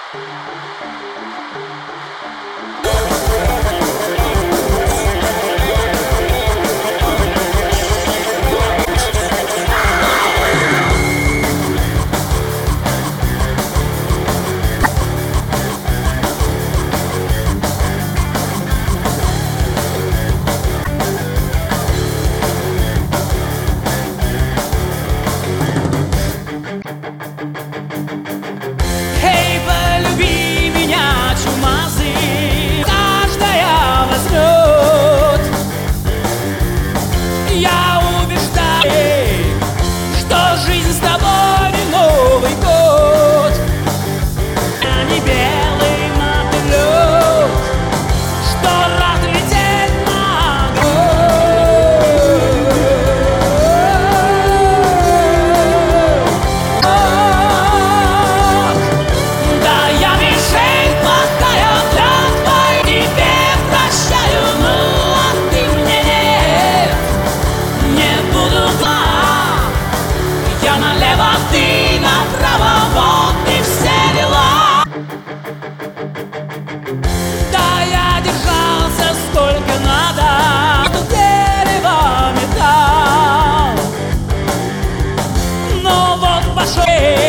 Эй, полюби меня, чумазый, каждая возьмет. Я убеждаюсь, что жизнь с тобой не Новый год, а не белый мотылек, что рад лететь на год. Да, я мишень плохая для твоей, тебе прощаю, ну а ты мне нет. Не буду зла, я налево, ты направо, вот и все дела. Да, я держался сколько надо, до дерева металл, но вот пошел.